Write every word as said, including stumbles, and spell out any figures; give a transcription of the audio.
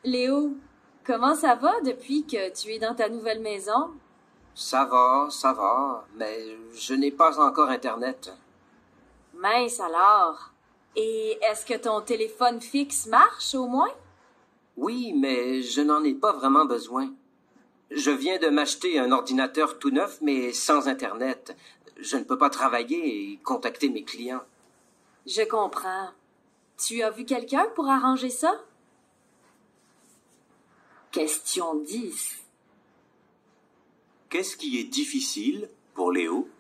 Léo, comment ça va depuis que tu es dans ta nouvelle maison? Ça va, ça va, mais je n'ai pas encore Internet. Mince alors. Et est-ce que ton téléphone fixe marche au moins? Oui, mais je n'en ai pas vraiment besoin. Je viens de m'acheter un ordinateur tout neuf, mais sans Internet. Je ne peux pas travailler et contacter mes clients. Je comprends. Tu as vu quelqu'un pour arranger ça? Question dix. Qu'est-ce qui est difficile pour Léo?